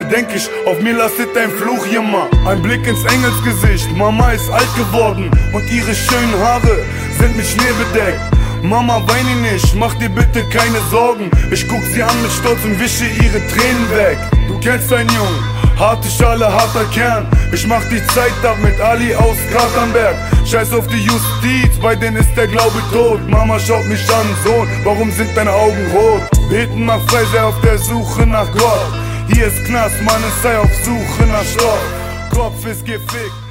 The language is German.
denk ich, auf mir lastet ein Fluch, Jammer. Ein Blick ins Engelsgesicht, Mama ist alt geworden und ihre schönen Haare sind mit Schnee bedeckt. Mama, weine nicht, mach dir bitte keine Sorgen. Ich guck sie an mit Stolz und wische ihre Tränen weg. Du kennst einen Jungen, harte Schale, harter Kern. Ich mach die Zeit ab mit Ali aus Katernberg. Scheiß auf die Justiz, bei denen ist der Glaube tot. Mama schaut mich an, Sohn, warum sind deine Augen rot? Beten macht frei, sei auf der Suche nach Gott. Hier ist Knast, Mann, es sei auf Suche nach Stoff. Kopf ist gefickt.